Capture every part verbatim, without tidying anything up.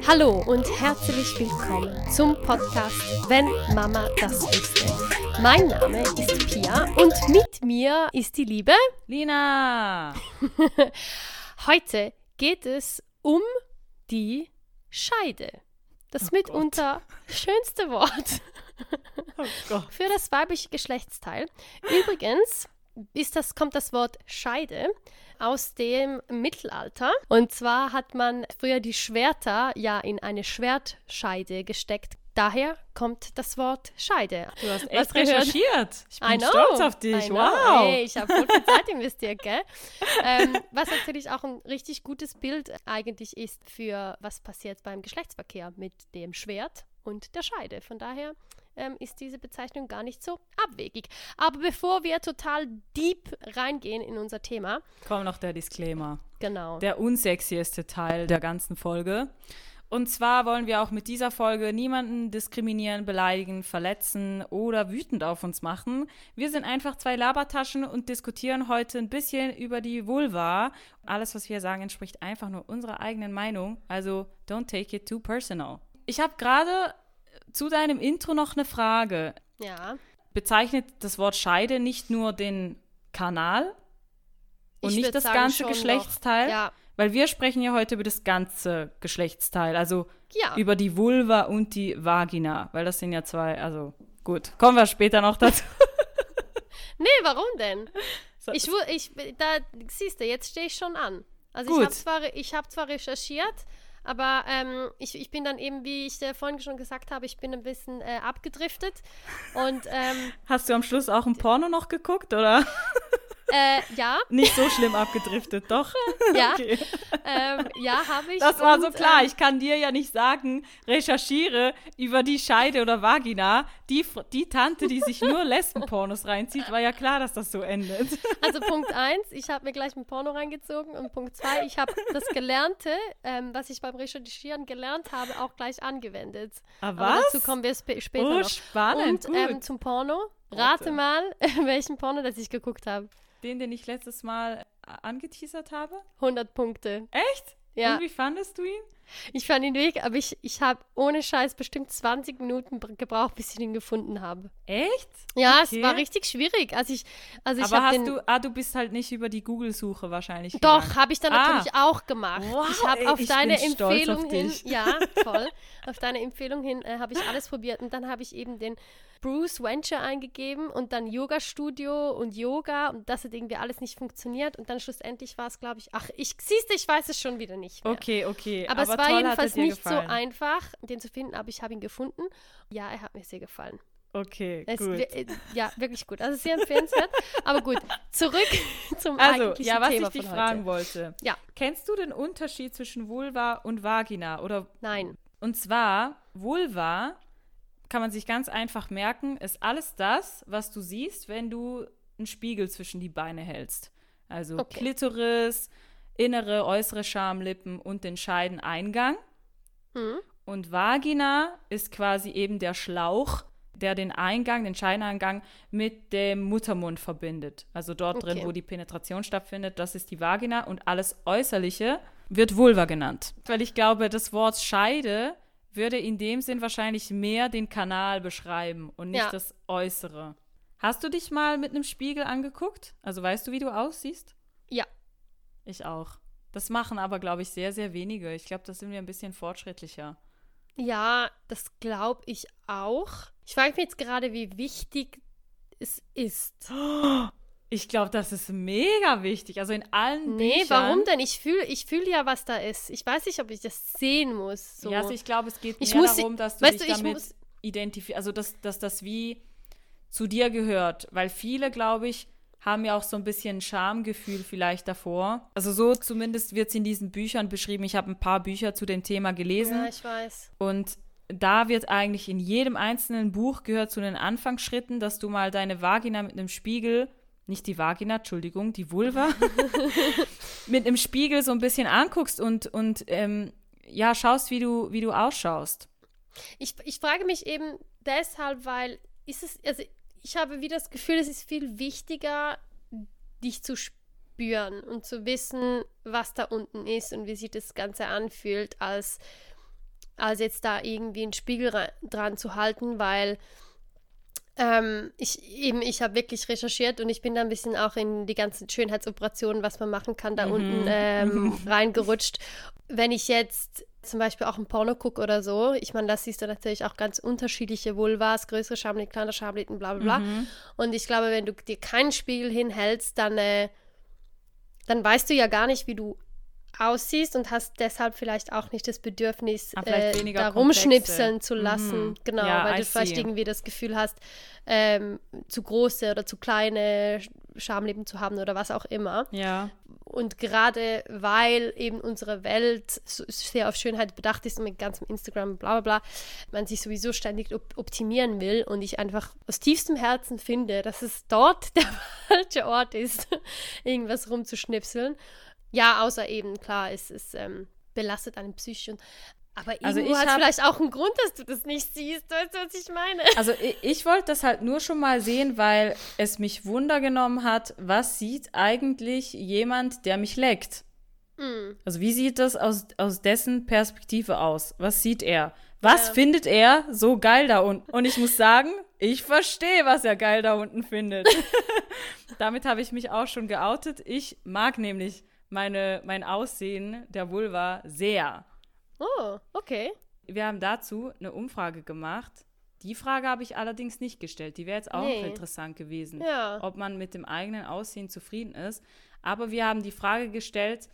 Hallo und herzlich willkommen zum Podcast Wenn Mama das wüsste. Mein Name ist Pia und mit mir ist die liebe Lina. Heute geht es um die Scheide. Das Oh mitunter schönste Wort Oh Gott. für das weibliche Geschlechtsteil. Übrigens ist das, kommt das Wort Scheide aus dem Mittelalter. Und zwar hat man früher die Schwerter ja in eine Schwertscheide gesteckt. Daher kommt das Wort Scheide. Du hast Was echt gehört? recherchiert. Ich I bin know, stolz auf dich. I know. Wow. Hey, ich habe voll viel Zeit investiert, gell? ähm, was natürlich auch ein richtig gutes Bild eigentlich ist für was passiert beim Geschlechtsverkehr mit dem Schwert und der Scheide. Von daher ähm, ist diese Bezeichnung gar nicht so abwegig. Aber bevor wir total deep reingehen in unser Thema, Kommt noch der Disclaimer. genau. Der unsexieste Teil der ganzen Folge. Und zwar wollen wir auch mit dieser Folge niemanden diskriminieren, beleidigen, verletzen oder wütend auf uns machen. Wir sind einfach zwei Labertaschen und diskutieren heute ein bisschen über die Vulva. Alles, was wir sagen, entspricht einfach nur unserer eigenen Meinung. Also don't take it too personal. Ich habe gerade zu deinem Intro noch eine Frage. Ja. Bezeichnet das Wort Scheide nicht nur den Kanal und Ich nicht würd das sagen, ganze schon Geschlechtsteil? noch. Ja. Weil wir sprechen ja heute über das ganze Geschlechtsteil, also Ja. über die Vulva und die Vagina, weil das sind ja zwei, also gut, kommen wir später noch dazu. Nee, warum denn? So, Ich, wu- ich, da siehst du, jetzt stehe ich schon an. Also Gut. ich habe zwar, ich hab zwar recherchiert, aber ähm, ich, ich bin dann eben, wie ich äh, vorhin schon gesagt habe, ich bin ein bisschen äh, abgedriftet. Und ähm, Hast du am Schluss auch ein Porno noch geguckt, oder? äh, ja, Nicht so schlimm abgedriftet, doch? ja, Okay. ähm, ja, habe ich. Das war und, so klar. Ähm, Ich kann dir ja nicht sagen, recherchiere über die Scheide oder Vagina. Die, F- die Tante, die sich nur Lesbenpornos reinzieht, war ja klar, dass das so endet. also Punkt eins, ich habe mir gleich ein Porno reingezogen und Punkt zwei, ich habe das Gelernte, ähm, was ich beim Recherchieren gelernt habe, auch gleich angewendet. Ah, Aber was? dazu kommen wir sp später Oh, noch. spannend. Und ähm, Gut. zum Porno, rate Warte. mal, welchen Porno, das ich geguckt habe. Den, den ich letztes Mal äh, angeteasert habe? hundert Punkte. Echt? Ja, Und wie fandest du ihn? ich fand ihn weg, aber ich, ich habe ohne Scheiß bestimmt zwanzig Minuten br- gebraucht, bis ich ihn gefunden habe. Echt? Ja, Okay. es war richtig schwierig. Also ich, also ich Aber habe hast den... du, ah, du bist halt nicht über die Google-Suche wahrscheinlich Doch, gegangen. habe ich dann Ah. natürlich auch gemacht. Wow, ich habe ey, auf ich deine bin stolz Empfehlung auf hin, dich. ja, voll, auf deine Empfehlung hin äh, habe ich alles probiert und dann habe ich eben den Bruce Venture eingegeben und dann Yoga-Studio und Yoga und das hat irgendwie alles nicht funktioniert und dann schlussendlich war es, glaube ich, ach, ich siehst du, ich weiß es schon wieder nicht mehr. Okay, okay. Aber, es war toll, hat er jedenfalls dir nicht gefallen. so einfach, den zu finden, aber ich habe ihn gefunden. Ja, er hat mir sehr gefallen. Okay, Es, gut. wi- äh, ja, wirklich gut. Also sehr empfehlenswert. Aber gut, zurück zum Also, eigentlichen ja, was Thema ich dich von fragen heute. wollte. Ja. Kennst du den Unterschied zwischen Vulva und Vagina? Oder Nein. Und zwar, Vulva, kann man sich ganz einfach merken, ist alles das, was du siehst, wenn du einen Spiegel zwischen die Beine hältst. Also Okay. Klitoris, innere, äußere Schamlippen und den Scheideneingang. Hm? Und Vagina ist quasi eben der Schlauch, der den Eingang, den Scheideneingang mit dem Muttermund verbindet. Also dort drin, Okay. wo die Penetration stattfindet, das ist die Vagina und alles Äußerliche wird Vulva genannt. Weil ich glaube, das Wort Scheide würde in dem Sinn wahrscheinlich mehr den Kanal beschreiben und nicht Ja. das Äußere. Hast du dich mal mit einem Spiegel angeguckt? Also weißt du, wie du aussiehst? Ja. Ich auch. Das machen aber, glaube ich, sehr, sehr wenige. Ich glaube, da sind wir ein bisschen fortschrittlicher. Ja, das glaube ich auch. Ich frage mich jetzt gerade, wie wichtig es ist. Ich glaube, das ist mega wichtig. Also in allen Nee, Büchern. warum denn? Ich fühle ich fühl ja, was da ist. Ich weiß nicht, ob ich das sehen muss. So. Ja, also ich glaube, es geht Ich mehr muss- darum, dass du weißt dich du, ich damit muss- identifizierst. Also, dass, dass das wie zu dir gehört. Weil viele, glaube ich, haben ja auch so ein bisschen Schamgefühl vielleicht davor. Also so zumindest wird es in diesen Büchern beschrieben. Ich habe ein paar Bücher zu dem Thema gelesen. Ja, ich weiß. Und da wird eigentlich in jedem einzelnen Buch gehört zu den Anfangsschritten, dass du mal deine Vagina mit einem Spiegel, nicht die Vagina, Entschuldigung, die Vulva, mit einem Spiegel so ein bisschen anguckst und, und ähm, ja, schaust, wie du, wie du ausschaust. Ich, ich frage mich eben deshalb, weil ist es, also ich habe wieder das Gefühl, es ist viel wichtiger, dich zu spüren und zu wissen, was da unten ist und wie sich das Ganze anfühlt, als als jetzt da irgendwie einen Spiegel ra- dran zu halten, weil ähm, ich eben, ich habe wirklich recherchiert und ich bin da ein bisschen auch in die ganzen Schönheitsoperationen, was man machen kann, da Mhm. unten ähm, reingerutscht. Wenn ich jetzt zum Beispiel auch ein Porno gucke oder so, ich meine, da siehst du natürlich auch ganz unterschiedliche Vulvas, größere Schamlippen, kleinere Schamlippen, bla bla bla. Mhm. Und ich glaube, wenn du dir keinen Spiegel hinhältst, dann, äh, dann weißt du ja gar nicht, wie du aussiehst und hast deshalb vielleicht auch nicht das Bedürfnis, Ah, vielleicht äh, weniger da Komplexe. rumschnipseln zu lassen. Mhm. Genau, Ja, weil I du vielleicht see. irgendwie das Gefühl hast, ähm, zu große oder zu kleine Sch- Schamlippen zu haben oder was auch immer. Ja. Und gerade weil eben unsere Welt so sehr auf Schönheit bedacht ist und mit ganzem Instagram, bla bla bla, man sich sowieso ständig op- optimieren will und ich einfach aus tiefstem Herzen finde, dass es dort der falsche Ort ist, irgendwas rumzuschnipseln. Ja, außer eben, klar, es, es ähm, belastet einen psychisch. Und, aber Also irgendwo ich hat es hab- vielleicht auch einen Grund, dass du das nicht siehst. Weißt du, was ich meine? Also ich, ich wollte das halt nur schon mal sehen, weil es mich Wunder genommen hat, was sieht eigentlich jemand, der mich leckt? Mm. Also wie sieht das aus, aus dessen Perspektive aus? Was sieht er? Was Ja. findet er so geil da unten? Und ich muss sagen, ich verstehe, was er geil da unten findet. Damit habe ich mich auch schon geoutet. Ich mag nämlich meine, mein Aussehen der Vulva sehr. Oh, okay. Wir haben dazu eine Umfrage gemacht. Die Frage habe ich allerdings nicht gestellt. Die wäre jetzt auch Nee. noch interessant gewesen, Ja. ob man mit dem eigenen Aussehen zufrieden ist. Aber wir haben die Frage gestellt,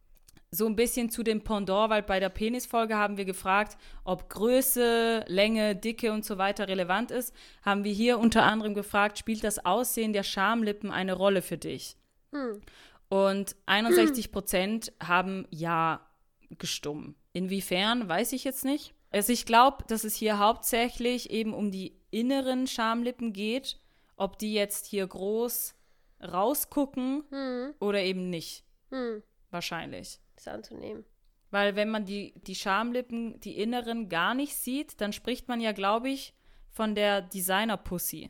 so ein bisschen zu dem Pendant, weil bei der Penisfolge haben wir gefragt, ob Größe, Länge, Dicke und so weiter relevant ist. Haben wir hier unter anderem gefragt, spielt das Aussehen der Schamlippen eine Rolle für dich? Hm. Und einundsechzig Prozent haben Ja gestimmt. Inwiefern, weiß ich jetzt nicht. Also ich glaube, dass es hier hauptsächlich eben um die inneren Schamlippen geht, ob die jetzt hier groß rausgucken Hm. oder eben nicht. Hm. Wahrscheinlich. Das anzunehmen. Weil wenn man die, die Schamlippen, die inneren, gar nicht sieht, dann spricht man ja, glaube ich, von der Designer-Pussy.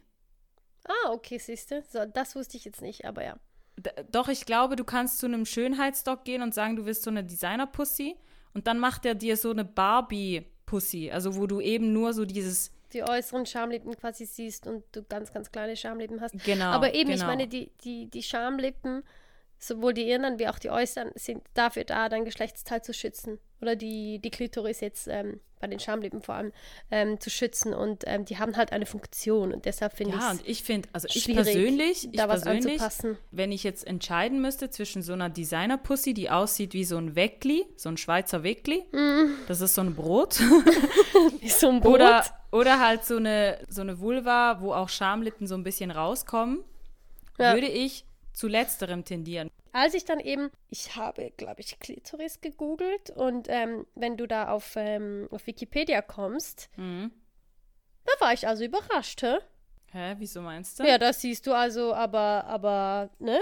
Ah, okay, siehst du. So, das wusste ich jetzt nicht, aber ja. D- Doch, ich glaube, du kannst zu einem Schönheitsdoc gehen und sagen, du willst so eine Designer-Pussy. Und dann macht er dir so eine Barbie-Pussy. Also wo du eben nur so dieses, Die äußeren Schamlippen quasi siehst und du ganz, ganz kleine Schamlippen hast. genau. aber eben, genau. ich meine, die, die, die Schamlippen, sowohl die inneren wie auch die äußeren, sind dafür da, dein Geschlechtsteil zu schützen. Oder die, die Klitoris jetzt, ähm, bei den Schamlippen vor allem, ähm, zu schützen. Und ähm, die haben halt eine Funktion. Und deshalb finde Ja, ich und ich finde, also ich schwierig, persönlich, ich da was persönlich, anzupassen. wenn ich jetzt entscheiden müsste zwischen so einer Designer-Pussy, die aussieht wie so ein Weckli, so ein Schweizer Weckli, das ist so ein Brot, Wie so ein Brot. oder, oder halt so eine, so eine Vulva, wo auch Schamlippen so ein bisschen rauskommen, Ja. würde ich zu letzterem tendieren. Als ich dann eben, ich habe, glaube ich, Klitoris gegoogelt und ähm, wenn du da auf, ähm, auf Wikipedia kommst, Mhm. da war ich also überrascht, hä? Hä, wieso meinst du? Ja, das siehst du also, aber, aber, ne?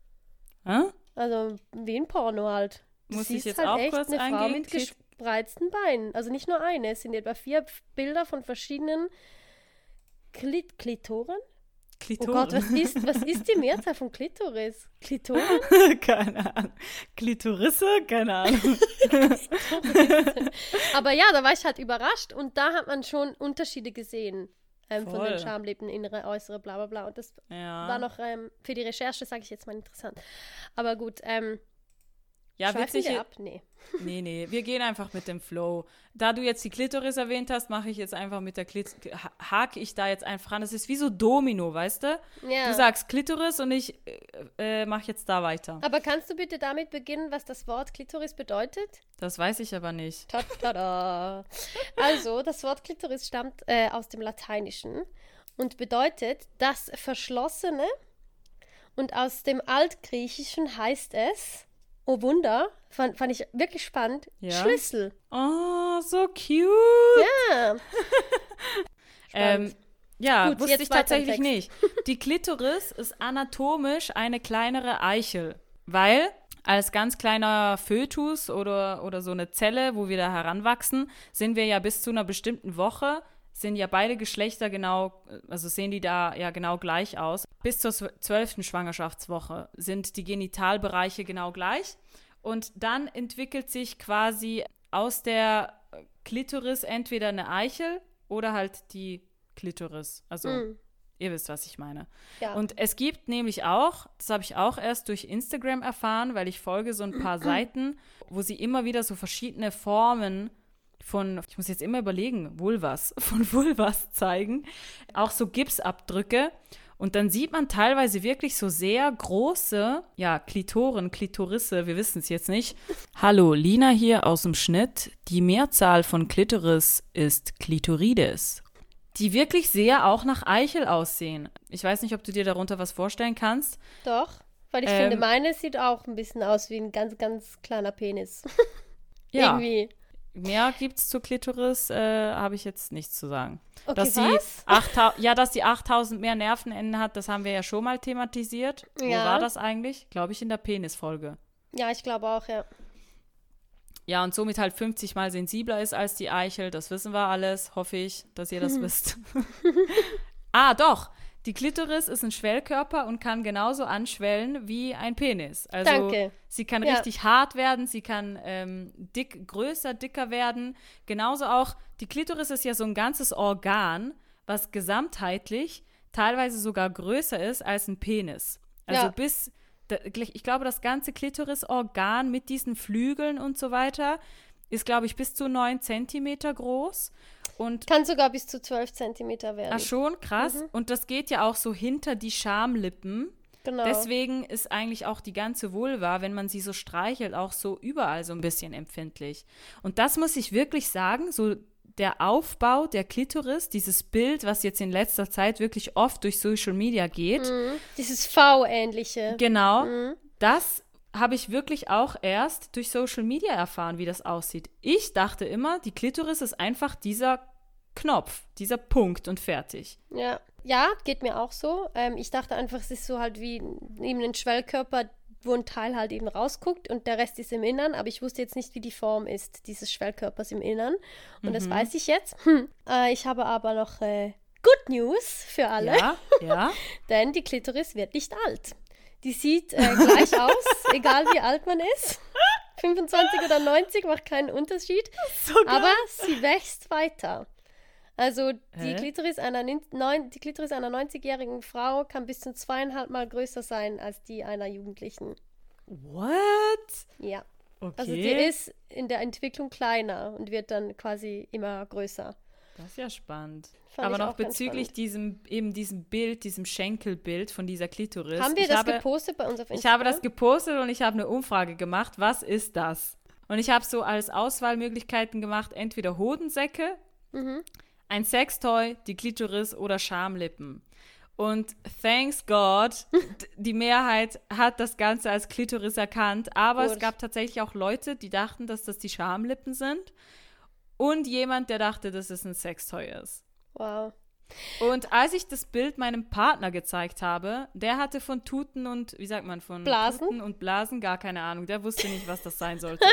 Hä? Also wie ein Porno halt. Du Muss ich siehst jetzt halt auch echt kurz eine Frau eingeben? mit Klit- gespreizten Beinen. Also nicht nur eine, es sind etwa vier Bilder von verschiedenen Klit Klitoren. Oh Klitoren? Gott, was ist, was ist die Mehrzahl von Klitoris? Klitoren? Keine Ahnung. Klitorisse? Keine Ahnung. Aber ja, da war ich halt überrascht und da hat man schon Unterschiede gesehen ähm, von den Voll. Schamlippen, innere, äußere, bla bla bla. Und das Ja. war noch ähm, für die Recherche, sage ich jetzt mal, interessant. Aber gut, ähm, Ja, schweifen witzig. wir ab? Nee. Nee, nee, wir gehen einfach mit dem Flow. Da du jetzt die Klitoris erwähnt hast, mache ich jetzt einfach mit der Klitoris, hake ich da jetzt einfach an. Das ist wie so Domino, weißt du? Ja. Du sagst Klitoris und ich äh, äh, mache jetzt da weiter. Aber kannst du bitte damit beginnen, was das Wort Klitoris bedeutet? Das weiß ich aber nicht. Ta Tada. Also, das Wort Klitoris stammt äh, aus dem Lateinischen und bedeutet das Verschlossene. Und aus dem Altgriechischen heißt es, oh Wunder, fand, fand ich wirklich spannend, Ja? Schlüssel. Oh, so cute. Ja. Ähm, ja, Gut, wusste jetzt ich weiter im tatsächlich nicht. Die Klitoris ist anatomisch eine kleinere Eichel, weil als ganz kleiner Fötus oder, oder so eine Zelle, wo wir da heranwachsen, sind wir ja bis zu einer bestimmten Woche, sind ja beide Geschlechter genau, also sehen die da ja genau gleich aus. Bis zur zwölften Schwangerschaftswoche sind die Genitalbereiche genau gleich. Und dann entwickelt sich quasi aus der Klitoris entweder eine Eichel oder halt die Klitoris. Also mm. ihr wisst, was ich meine. Ja. Und es gibt nämlich auch, das habe ich auch erst durch Instagram erfahren, weil ich folge so ein paar Seiten, wo sie immer wieder so verschiedene Formen von, ich muss jetzt immer überlegen, Vulvas, von Vulvas zeigen. Auch so Gipsabdrücke. Und dann sieht man teilweise wirklich so sehr große, ja, Klitoren, Klitorisse, wir wissen es jetzt nicht. Hallo, Lina hier aus dem Schnitt. Die Mehrzahl von Klitoris ist Klitorides. Die wirklich sehr auch nach Eichel aussehen. Ich weiß nicht, ob du dir darunter was vorstellen kannst. Doch, weil ich ähm, finde, meine sieht auch ein bisschen aus wie ein ganz, ganz kleiner Penis. Ja. Irgendwie. Mehr gibt's zur Klitoris, äh, habe ich jetzt nichts zu sagen. Okay, dass was? Sie achttausend, ja, dass sie achttausend mehr Nervenenden hat, das haben wir ja schon mal thematisiert. Ja. Wo war das eigentlich? Glaube ich in der Penisfolge. Ja, ich glaube auch, ja. Ja, und somit halt fünfzig mal sensibler ist als die Eichel. Das wissen wir alles, hoffe ich, dass ihr das hm. wisst. Ah, doch. Die Klitoris ist ein Schwellkörper und kann genauso anschwellen wie ein Penis. Also Danke. Sie kann ja. richtig hart werden, sie kann ähm, dick, größer, dicker werden. Genauso auch, die Klitoris ist ja so ein ganzes Organ, was gesamtheitlich teilweise sogar größer ist als ein Penis. Also ja. bis, ich glaube, das ganze Klitorisorgan mit diesen Flügeln und so weiter ist, glaube ich, bis zu neun Zentimeter groß. Und kann sogar bis zu zwölf Zentimeter werden. Ah, schon? Krass. Mhm. Und das geht ja auch so hinter die Schamlippen. Genau. Deswegen ist eigentlich auch die ganze Vulva, wenn man sie so streichelt, auch so überall so ein bisschen empfindlich. Und das muss ich wirklich sagen, so der Aufbau der Klitoris, dieses Bild, was jetzt in letzter Zeit wirklich oft durch Social Media geht. Mhm. Dieses V-ähnliche. Genau. Mhm. Das habe ich wirklich auch erst durch Social Media erfahren, wie das aussieht. Ich dachte immer, die Klitoris ist einfach dieser Knopf, dieser Punkt und fertig. Ja, ja, geht mir auch so. Ähm, ich dachte einfach, es ist so halt wie eben ein Schwellkörper, wo ein Teil halt eben rausguckt und der Rest ist im Innern, aber ich wusste jetzt nicht, wie die Form ist dieses Schwellkörpers im Innern und mhm. das weiß ich jetzt. Hm. Äh, ich habe aber noch äh, Good News für alle. Ja, ja. Denn die Klitoris wird nicht alt. Die sieht äh, gleich aus, egal wie alt man ist. fünfundzwanzig oder neunzig macht keinen Unterschied. So aber sie wächst weiter. Also die Klitoris, einer, neun, die Klitoris einer neunzigjährigen Frau kann bis zu zweieinhalb Mal größer sein als die einer Jugendlichen. What? Ja. Okay. Also die ist in der Entwicklung kleiner und wird dann quasi immer größer. Das ist ja spannend. Fand Aber noch bezüglich diesem, eben diesem Bild, diesem Schenkelbild von dieser Klitoris. Haben wir ich das habe, gepostet bei uns auf Instagram? Ich habe das gepostet und ich habe eine Umfrage gemacht. Was ist das? Und ich habe so als Auswahlmöglichkeiten gemacht, entweder Hodensäcke, mhm. ein Sextoy, die Klitoris oder Schamlippen. Und thanks God, die Mehrheit hat das Ganze als Klitoris erkannt. Aber Gut. es gab tatsächlich auch Leute, die dachten, dass das die Schamlippen sind. Und jemand, der dachte, dass es ein Sextoy ist. Wow. Und als ich das Bild meinem Partner gezeigt habe, der hatte von Tuten und, wie sagt man, von Blasen? Tuten und Blasen gar keine Ahnung. Der wusste nicht, was das sein sollte.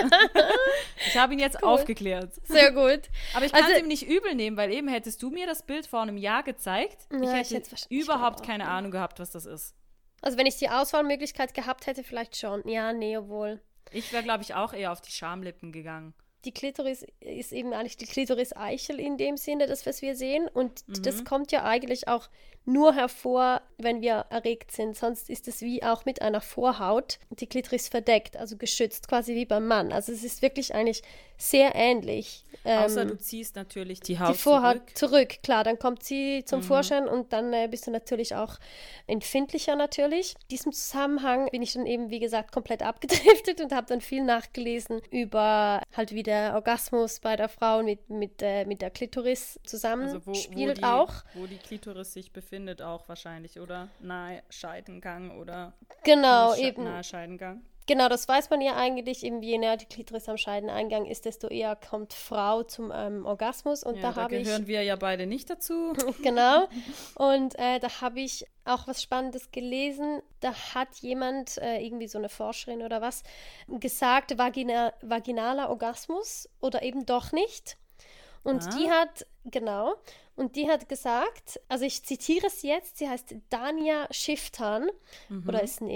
Ich habe ihn jetzt cool. aufgeklärt. Sehr gut. Aber ich kann es also, ihm nicht übel nehmen, weil eben hättest du mir das Bild vor einem Jahr gezeigt. Ja, ich hätte ich überhaupt keine Ahnung gehabt, was das ist. Also wenn ich die Auswahlmöglichkeit gehabt hätte, vielleicht schon. Ja, nee, wohl. Ich wäre, glaube ich, auch eher auf die Schamlippen gegangen. Die Klitoris ist eben eigentlich die Klitoris-Eichel in dem Sinne, das, was wir sehen. Und mhm. das kommt ja eigentlich auch nur hervor, wenn wir erregt sind. Sonst ist es wie auch mit einer Vorhaut die Klitoris verdeckt, also geschützt, quasi wie beim Mann. Also es ist wirklich eigentlich sehr ähnlich. Außer ähm, du ziehst natürlich die Haut die Vorhaut zurück. zurück. Klar, dann kommt sie zum mhm. Vorschein und dann äh, bist du natürlich auch empfindlicher natürlich. In diesem Zusammenhang bin ich dann eben, wie gesagt, komplett abgedriftet und habe dann viel nachgelesen über halt wie der Orgasmus bei der Frau mit, mit, äh, mit der Klitoris zusammenspielt also wo, wo die, auch. Wo die Klitoris sich befindet auch wahrscheinlich, oder? Nahe Scheidengang oder genau, Sch- eben. nahe Scheidengang. Genau, das weiß man ja eigentlich, eben je näher die Klitoris am Scheideneingang ist, desto eher kommt Frau zum ähm, Orgasmus. Und ja, da, da habe ich, gehören wir ja beide nicht dazu. Genau. Und äh, da habe ich auch was Spannendes gelesen. Da hat jemand, äh, irgendwie so eine Forscherin oder was, gesagt, Vagina, vaginaler Orgasmus oder eben doch nicht. Und ah. die hat, genau, und die hat gesagt, also ich zitiere es jetzt, sie heißt Dania Shiftan, mhm. oder ist ein er,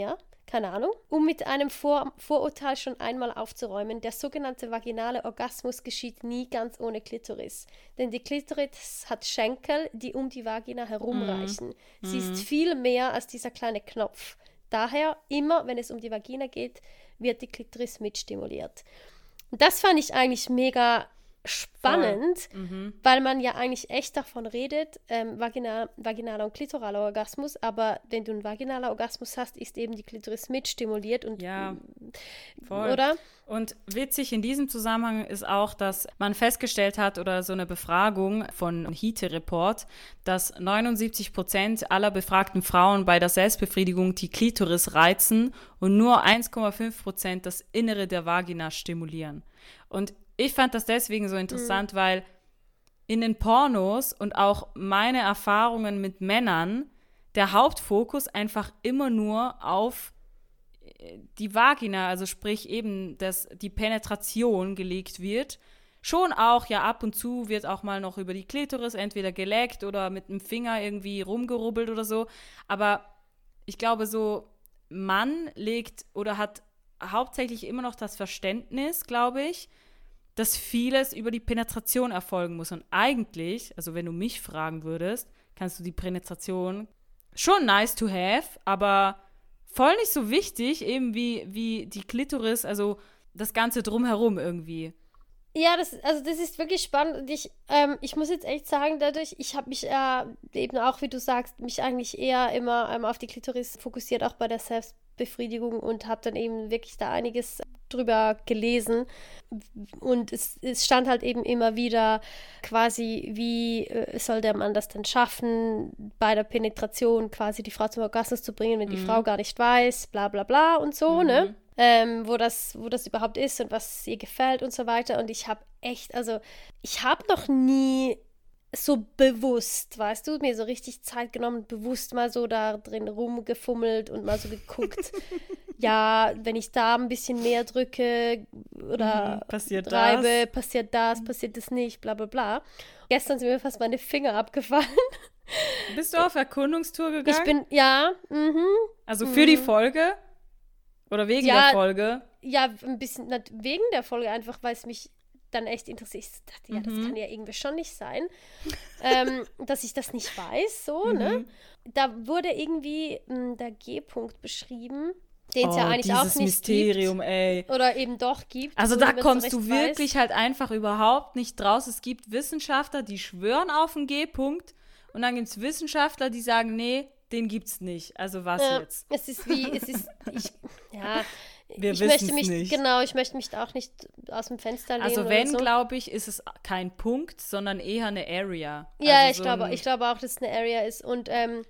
keine Ahnung. Um mit einem Vor- Vorurteil schon einmal aufzuräumen, der sogenannte vaginale Orgasmus geschieht nie ganz ohne Klitoris. Denn die Klitoris hat Schenkel, die um die Vagina herumreichen. Mm. Sie mm. ist viel mehr als dieser kleine Knopf. Daher, immer wenn es um die Vagina geht, wird die Klitoris mitstimuliert. Und das fand ich eigentlich mega spannend, mhm. weil man ja eigentlich echt davon redet, ähm, vaginal, vaginaler und klitoraler Orgasmus, aber wenn du einen vaginalen Orgasmus hast, ist eben die Klitoris mitstimuliert und ja, voll. Oder? Und witzig in diesem Zusammenhang ist auch, dass man festgestellt hat, oder so eine Befragung von Hite Report, dass neunundsiebzig Prozent aller befragten Frauen bei der Selbstbefriedigung die Klitoris reizen und nur eins Komma fünf Prozent das Innere der Vagina stimulieren. Und ich fand das deswegen so interessant, mhm. weil in den Pornos und auch meine Erfahrungen mit Männern der Hauptfokus einfach immer nur auf die Vagina, also sprich eben, dass die Penetration gelegt wird. Schon auch, ja, ab und zu wird auch mal noch über die Klitoris entweder geleckt oder mit dem Finger irgendwie rumgerubbelt oder so. Aber ich glaube, so Mann legt oder hat hauptsächlich immer noch das Verständnis, glaube ich, dass vieles über die Penetration erfolgen muss. Und eigentlich, also wenn du mich fragen würdest, kannst du die Penetration schon nice to have, aber voll nicht so wichtig, eben wie, wie die Klitoris, also das Ganze drumherum irgendwie. Ja, das, also das ist wirklich spannend und ich, ähm, ich muss jetzt echt sagen, dadurch, ich habe mich äh, eben auch, wie du sagst, mich eigentlich eher immer ähm, auf die Klitoris fokussiert, auch bei der Selbstbefriedigung und habe dann eben wirklich da einiges drüber gelesen und es, es stand halt eben immer wieder quasi, wie äh, soll der Mann das denn schaffen, bei der Penetration quasi die Frau zum Orgasmus zu bringen, wenn mhm. die Frau gar nicht weiß, bla bla bla und so, mhm. ne? Ähm, wo das, wo das überhaupt ist und was ihr gefällt und so weiter. Und ich habe echt, also ich habe noch nie so bewusst, weißt du, mir so richtig Zeit genommen, bewusst mal so da drin rumgefummelt und mal so geguckt, ja, wenn ich da ein bisschen mehr drücke oder mhm, passiert reibe, das. passiert das, passiert das nicht, bla bla bla. Gestern sind mir fast meine Finger abgefallen. Bist du auf Erkundungstour gegangen? Ich bin, ja, mhm. Also für mhm. die Folge? Oder wegen ja, der Folge? Ja, ein bisschen na, wegen der Folge, einfach weil es mich dann echt interessiert. Ich dachte, ja, mhm. das kann ja irgendwie schon nicht sein, ähm, dass ich das nicht weiß, so, mhm. ne? Da wurde irgendwie mh, der G-Punkt beschrieben, den es oh, ja eigentlich auch nicht Mysterium, gibt. Ey. Oder eben doch gibt. Also da kommst du wirklich weiß. halt einfach überhaupt nicht draus. Es gibt Wissenschaftler, die schwören auf den G-Punkt und dann gibt es Wissenschaftler, die sagen, nee, den gibt's nicht. Also was ja, jetzt? Es ist wie, es ist, ich, ja, Wir ich möchte mich, nicht. genau, ich möchte mich da auch nicht aus dem Fenster lehnen. Also wenn, so. glaube ich, ist es kein Punkt, sondern eher eine Area. Ja, also ich so glaube, ich glaube auch, dass es eine Area ist. Und ähm,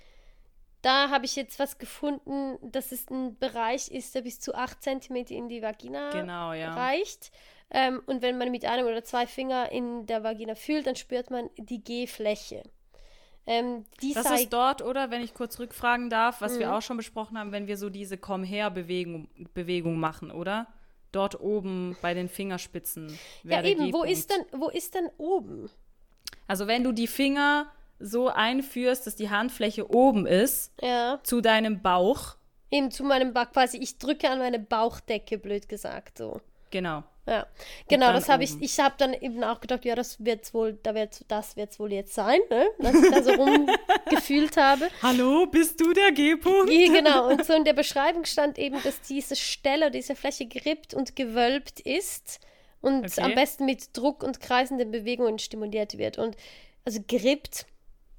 da habe ich jetzt was gefunden, dass es ein Bereich ist, der bis zu acht Zentimeter in die Vagina genau, ja. reicht. Ähm, und wenn man mit einem oder zwei Fingern in der Vagina fühlt, dann spürt man die G-Fläche. Ähm, die das sei- ist dort, oder, wenn ich kurz rückfragen darf, was mhm. wir auch schon besprochen haben, wenn wir so diese Komm-her-Bewegung Bewegung machen, oder? Dort oben bei den Fingerspitzen. Ja, eben, wo ist, denn, wo ist denn oben? Also wenn du die Finger so einführst, dass die Handfläche oben ist, ja. zu deinem Bauch. Eben zu meinem Bauch, quasi, ich drücke an meine Bauchdecke, blöd gesagt, so. Genau. Ja, genau, das habe ich, ich habe dann eben auch gedacht, ja, das wird's wohl, da wird's, das wird's wohl jetzt sein, ne, dass ich da so rumgefühlt habe. Hallo, bist du der G-Punkt? Ja, genau, und so in der Beschreibung stand eben, dass diese Stelle, diese Fläche gerippt und gewölbt ist und okay. am besten mit Druck und kreisenden Bewegungen stimuliert wird und, also gerippt.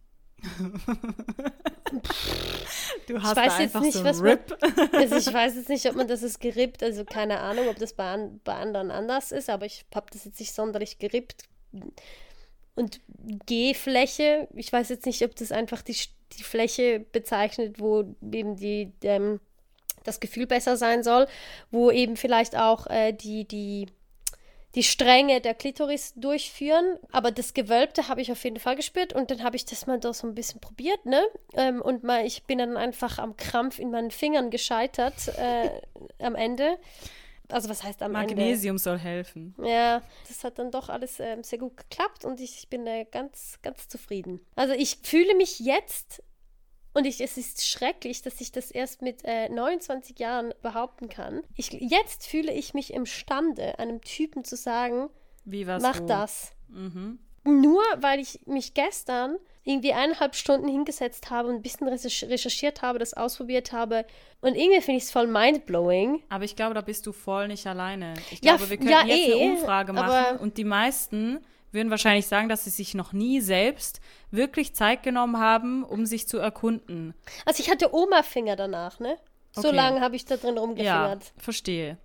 Du hast ich weiß da jetzt einfach nicht, so was Rip. Man, also ich weiß jetzt nicht, ob man das ist gerippt, also keine Ahnung, ob das bei, an, bei anderen anders ist, aber ich habe das jetzt nicht sonderlich gerippt. Und G-Fläche, ich weiß jetzt nicht, ob das einfach die, die Fläche bezeichnet, wo eben die, ähm, das Gefühl besser sein soll, wo eben vielleicht auch äh, die, die die Stränge der Klitoris durchführen, aber das Gewölbte habe ich auf jeden Fall gespürt und dann habe ich das mal da so ein bisschen probiert, ne, ähm, und mal, ich bin dann einfach am Krampf in meinen Fingern gescheitert äh, am Ende, also was heißt am Magnesium Ende? Magnesium soll helfen. Ja, das hat dann doch alles ähm, sehr gut geklappt und ich, ich bin äh, ganz, ganz zufrieden. Also ich fühle mich jetzt, Und ich, es ist schrecklich, dass ich das erst mit äh, neunundzwanzig Jahren behaupten kann. Ich, jetzt fühle ich mich imstande, einem Typen zu sagen, Wie was mach wo? das. Mhm. Nur weil ich mich gestern irgendwie eineinhalb Stunden hingesetzt habe und ein bisschen recherchiert habe, das ausprobiert habe. Und irgendwie finde ich es voll mindblowing. Aber ich glaube, da bist du voll nicht alleine. Ich Ja, glaube, wir könnten ja, jetzt eh, eine Umfrage machen aber- und die meisten würden wahrscheinlich sagen, dass sie sich noch nie selbst wirklich Zeit genommen haben, um sich zu erkunden. Also ich hatte Oma-Finger danach, ne? So Okay. lange habe ich da drin Ja, rumgefingert. verstehe.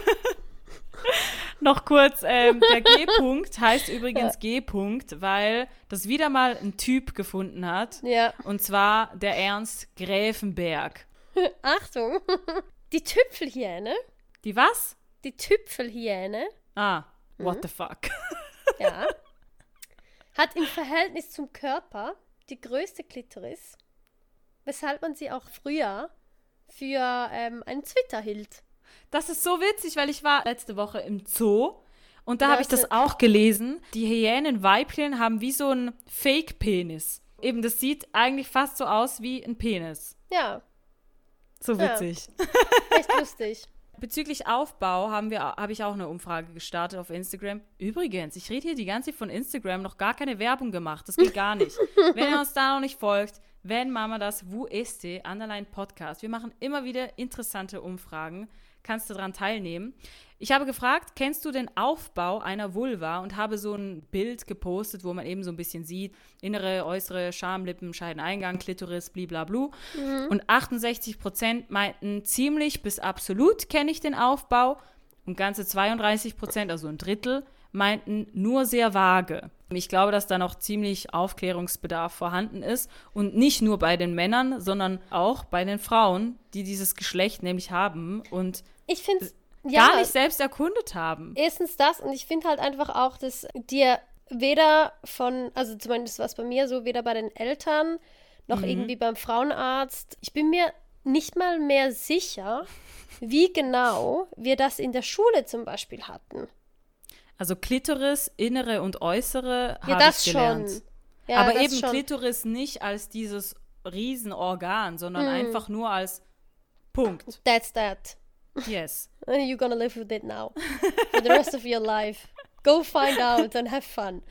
Noch kurz, ähm, der G-Punkt heißt übrigens G-Punkt, weil das wieder mal ein Typ gefunden hat. Ja. Und zwar der Ernst Gräfenberg. Achtung. Die Tüpfelhyäne. Die was? Die Tüpfelhyäne. Ah, Mhm. what the fuck. Ja. Hat im Verhältnis zum Körper die größte Klitoris, weshalb man sie auch früher für ähm, einen Zwitter hielt. Das ist so witzig, weil ich war letzte Woche im Zoo und da Ja, habe ich das so- auch gelesen. Die Hyänenweibchen haben wie so einen Fake-Penis. Eben, das sieht eigentlich fast so aus wie ein Penis. Ja, So Ja. witzig. echt lustig. Bezüglich Aufbau haben wir, habe ich auch eine Umfrage gestartet auf Instagram. Übrigens, ich rede hier die ganze Zeit von Instagram, noch gar keine Werbung gemacht. Das geht gar nicht. Wenn ihr uns da noch nicht folgt, wenn Mama das Wo ist die? Underline Podcast. Wir machen immer wieder interessante Umfragen. Kannst du daran teilnehmen. Ich habe gefragt, kennst du den Aufbau einer Vulva? Und habe so ein Bild gepostet, wo man eben so ein bisschen sieht, innere, äußere, Schamlippen, Scheideneingang, Klitoris, bliblablu. Mhm. Und achtundsechzig Prozent meinten, ziemlich bis absolut kenne ich den Aufbau. Und ganze zweiunddreißig Prozent, also ein Drittel, meinten nur sehr vage. Ich glaube, dass da noch ziemlich Aufklärungsbedarf vorhanden ist. Und nicht nur bei den Männern, sondern auch bei den Frauen, die dieses Geschlecht nämlich haben und Ich finde es, ja, gar nicht selbst erkundet haben. erstens das und ich finde halt einfach auch, dass dir weder von, also zumindest war es bei mir so, weder bei den Eltern noch Mhm. irgendwie beim Frauenarzt, ich bin mir nicht mal mehr sicher, wie genau wir das in der Schule zum Beispiel hatten. Also Klitoris, innere und äußere, Ja, habe das ich gelernt. schon. Ja, Aber das eben schon. Klitoris nicht als dieses Riesenorgan, sondern Mhm. einfach nur als Punkt. That's that. Yes. You're gonna live with it now. For the rest of your life. Go find out and have fun.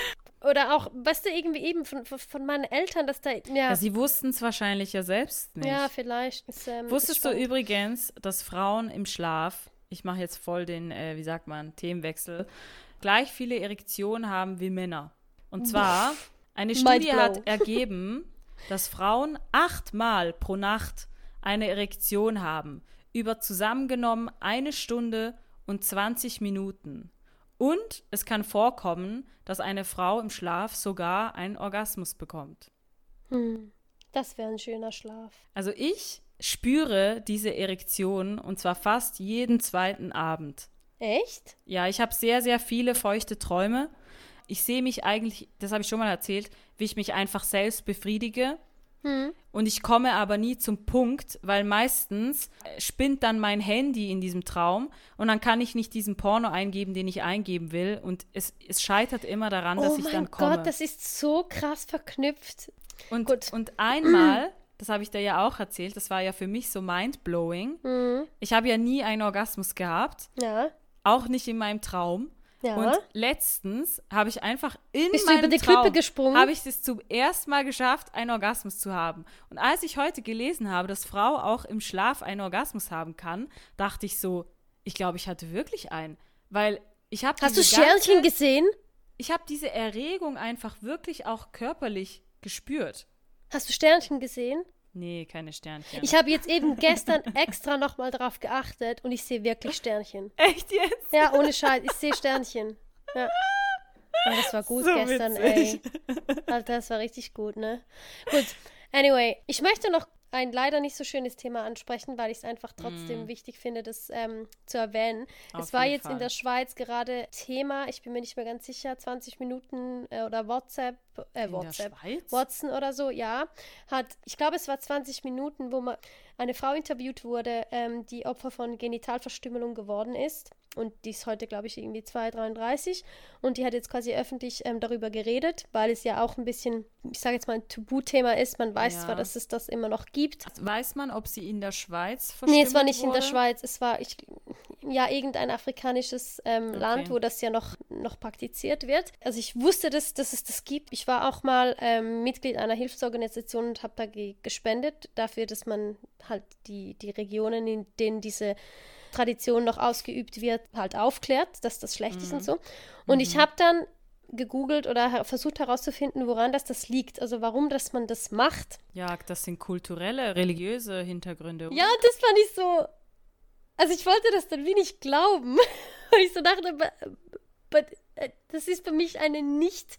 Oder auch, weißt du, irgendwie eben von, von, von meinen Eltern, dass da, ja, Ja, sie wussten es wahrscheinlich ja selbst nicht. ja vielleicht. Ist, ähm, Wusstest ist du spannend. übrigens, dass Frauen im Schlaf, ich mache jetzt voll den, äh, wie sagt man, Themenwechsel, gleich viele Erektionen haben wie Männer. Und zwar, eine Mind Studie blown. hat ergeben, dass Frauen achtmal pro Nacht eine Erektion haben. Über zusammengenommen eine Stunde und zwanzig Minuten. Und es kann vorkommen, dass eine Frau im Schlaf sogar einen Orgasmus bekommt. Hm, das wäre ein schöner Schlaf. Also ich spüre diese Erektion und zwar fast jeden zweiten Abend. Echt? Ja, ich habe sehr, sehr viele feuchte Träume. Ich sehe mich eigentlich, das habe ich schon mal erzählt, wie ich mich einfach selbst befriedige. Hm. Und ich komme aber nie zum Punkt, weil meistens spinnt dann mein Handy in diesem Traum und dann kann ich nicht diesen Porno eingeben, den ich eingeben will. Und es, es scheitert immer daran, dass Oh ich mein dann komme. Gott, das ist so krass verknüpft. Und, Gut. und einmal, das habe ich dir ja auch erzählt, das war ja für mich so mindblowing. Mhm. Ich habe ja nie einen Orgasmus gehabt, Ja, auch nicht in meinem Traum. ja. Und letztens habe ich einfach in Bist du meinem über die Traum, Klippe gesprungen? habe ich es zum ersten Mal geschafft, einen Orgasmus zu haben. Und als ich heute gelesen habe, dass Frau auch im Schlaf einen Orgasmus haben kann, dachte ich so, ich glaube, ich hatte wirklich einen. Weil ich habe Hast du diese Sternchen ganze, gesehen? ich habe diese Erregung einfach wirklich auch körperlich gespürt. Hast du Sternchen gesehen? Nee, keine Sternchen. Ich habe jetzt eben gestern extra nochmal drauf geachtet und ich sehe wirklich Sternchen. Echt jetzt? Ja, ohne Scheiß, ich sehe Sternchen. Ja. Oh, das war gut So gestern, witzig. ey. Alter, das war richtig gut, ne? Gut, anyway, ich möchte noch ein leider nicht so schönes Thema ansprechen, weil ich es einfach trotzdem Mm. wichtig finde, das ähm, zu erwähnen. Auf es war jeden jetzt in Fall. der Schweiz gerade Thema, ich bin mir nicht mehr ganz sicher, zwanzig Minuten äh, oder WhatsApp, äh, In WhatsApp, der Schweiz? Watson oder so, ja, hat, ich glaube, es war zwanzig Minuten, wo man, eine Frau interviewt wurde, ähm, die Opfer von Genitalverstümmelung geworden ist. Und die ist heute, glaube ich, irgendwie zwei, dreiunddreißig. Und die hat jetzt quasi öffentlich ähm, darüber geredet, weil es ja auch ein bisschen, ich sage jetzt mal, ein Tabuthema ist. Man weiß Ja. zwar, dass es das immer noch gibt. Weiß man, ob sie in der Schweiz verstümmelt Nee, es war nicht wurde? in der Schweiz. Es war ich, ja irgendein afrikanisches ähm, Okay. Land, wo das ja noch, noch praktiziert wird. Also ich wusste, dass, dass es das gibt. Ich war auch mal ähm, Mitglied einer Hilfsorganisation und habe da ge- gespendet dafür, dass man halt die, die Regionen, in denen diese Tradition noch ausgeübt wird, halt aufklärt, dass das schlecht ist und so. Und ich habe dann gegoogelt oder her- versucht herauszufinden, woran das, das liegt. Also warum, dass man das macht. Ja, das sind kulturelle, religiöse Hintergründe. Ja, das fand ich so. Also ich wollte das dann wie nicht glauben. Weil ich so dachte, but, but, äh, das ist für mich eine nicht,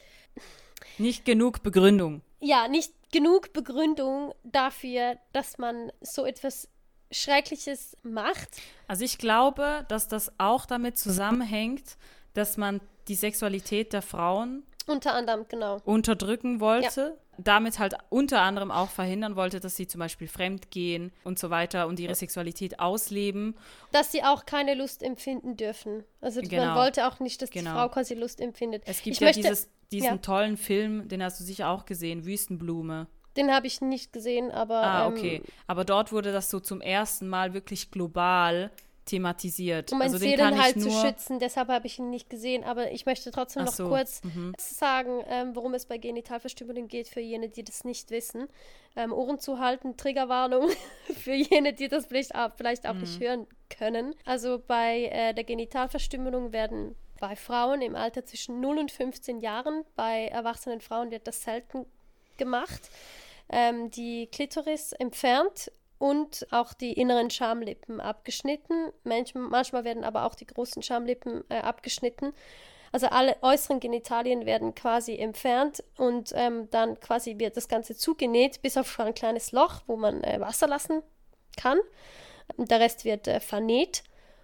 Nicht genug Begründung. ja, nicht genug Begründung dafür, dass man so etwas Schreckliches macht. Also ich glaube, dass das auch damit zusammenhängt, dass man die Sexualität der Frauen Unter anderem, genau. unterdrücken wollte, damit halt unter anderem auch verhindern wollte, dass sie zum Beispiel fremdgehen und so weiter und ihre Sexualität ausleben. Dass sie auch keine Lust empfinden dürfen. Also Genau. man wollte auch nicht, dass Genau. die Frau quasi Lust empfindet. Es gibt ich ja möchte, dieses, diesen ja. tollen Film, den hast du sicher auch gesehen, Wüstenblume. Den habe ich nicht gesehen, aber Ah, ähm, okay. Aber dort wurde das so zum ersten Mal wirklich global thematisiert. um mein also den kann Seelenheil ich zu nur schützen, deshalb habe ich ihn nicht gesehen. Aber ich möchte trotzdem Ach noch so, kurz mhm. sagen, ähm, worum es bei Genitalverstümmelung geht, für jene, die das nicht wissen. Ähm, Ohren zu halten, Triggerwarnung für jene, die das vielleicht, auch- vielleicht auch Mhm. nicht hören können. Also bei äh, der Genitalverstümmelung werden bei Frauen im Alter zwischen null und fünfzehn Jahren, bei erwachsenen Frauen wird das selten gemacht, ähm, die Klitoris entfernt und auch die inneren Schamlippen abgeschnitten. Manchmal, manchmal werden aber auch die großen Schamlippen äh, abgeschnitten. Also alle äußeren Genitalien werden quasi entfernt und ähm, dann quasi wird das Ganze zugenäht, bis auf ein kleines Loch, wo man äh, Wasser lassen kann. Und der Rest wird äh, vernäht.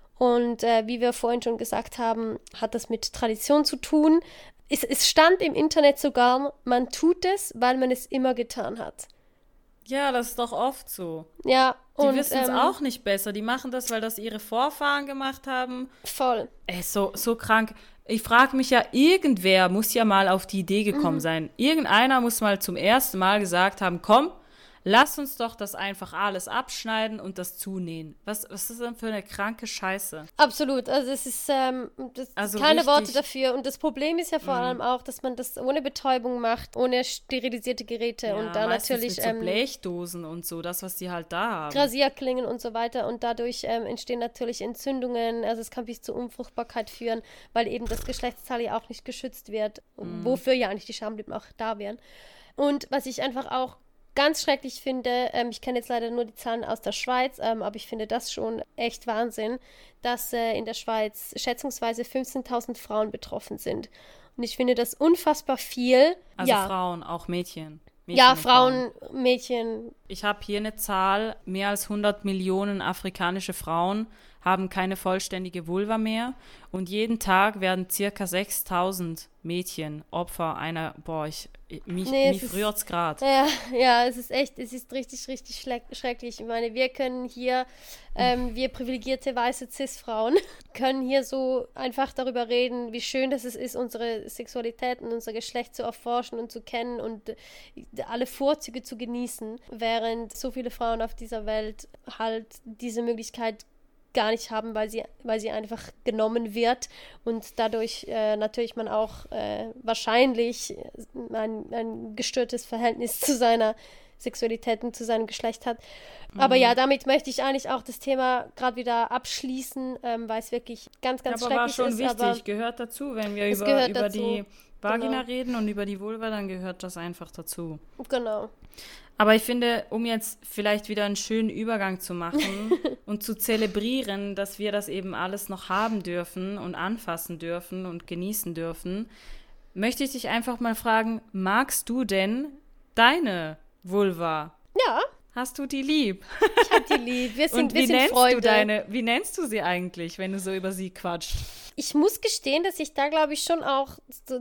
Und äh, wie wir vorhin schon gesagt haben, hat das mit Tradition zu tun. Es, es stand im Internet sogar, man tut es, weil man es immer getan hat. Ja, das ist doch oft so. Ja, Die und wissen es ähm, auch nicht besser. Die machen das, weil das ihre Vorfahren gemacht haben. voll. Ey, so, so krank. Ich frage mich ja, irgendwer muss ja mal auf die Idee gekommen Mhm. sein. Irgendeiner muss mal zum ersten Mal gesagt haben, komm, lass uns doch das einfach alles abschneiden und das zunähen. Was, was ist das denn für eine kranke Scheiße? Absolut, also es ist ähm, das, Also keine richtig- Worte dafür. Und das Problem ist ja vor allem auch, dass man das ohne Betäubung macht, ohne sterilisierte Geräte und da meistens natürlich mit so ähm, Blechdosen und so, das, was die halt da haben. Rasierklingen und so weiter und dadurch ähm, entstehen natürlich Entzündungen, also es kann bis zu Unfruchtbarkeit führen, weil eben das Geschlechtsteil ja auch nicht geschützt wird, wofür ja eigentlich die Schamlippen auch da wären. Und was ich einfach auch ganz schrecklich finde, ähm, ich kenne jetzt leider nur die Zahlen aus der Schweiz, ähm, aber ich finde das schon echt Wahnsinn, dass äh, in der Schweiz schätzungsweise fünfzehntausend Frauen betroffen sind. Und ich finde das unfassbar viel. Also ja, Frauen, auch Mädchen. Mädchen ja, und Frauen, Mädchen, Ich habe hier eine Zahl, mehr als hundert Millionen afrikanische Frauen haben keine vollständige Vulva mehr und jeden Tag werden circa sechstausend Mädchen Opfer einer, boah, ich, mich, Nee, mich es ist- rührt's gerade. Ja, ja, es ist echt, es ist richtig, richtig schleck- schrecklich. Ich meine, wir können hier, ähm, wir privilegierte weiße Cis-Frauen, können hier so einfach darüber reden, wie schön das es ist, unsere Sexualität und unser Geschlecht zu erforschen und zu kennen und äh, alle Vorzüge zu genießen, während so viele Frauen auf dieser Welt halt diese Möglichkeit gar nicht haben, weil sie, weil sie einfach genommen wird und dadurch äh, natürlich man auch äh, wahrscheinlich ein, ein gestörtes Verhältnis zu seiner Sexualität und zu seinem Geschlecht hat. Aber ja, damit möchte ich eigentlich auch das Thema gerade wieder abschließen, ähm, weil es wirklich ganz, ganz aber war schrecklich schon ist. wichtig, Aber gehört dazu. Wenn wir Es über, gehört über dazu, die Vagina genau. reden und über die Vulva, dann gehört das einfach dazu. genau. Aber ich finde, um jetzt vielleicht wieder einen schönen Übergang zu machen und zu zelebrieren, dass wir das eben alles noch haben dürfen und anfassen dürfen und genießen dürfen, möchte ich dich einfach mal fragen, magst du denn deine Vulva? Ja, Hast du die lieb? ich hab die lieb. Wir sind, Und wir wie sind nennst Freunde. du deine, wie nennst du sie eigentlich, wenn du so über sie quatscht? Ich muss gestehen, dass ich da, glaube ich, schon auch so eine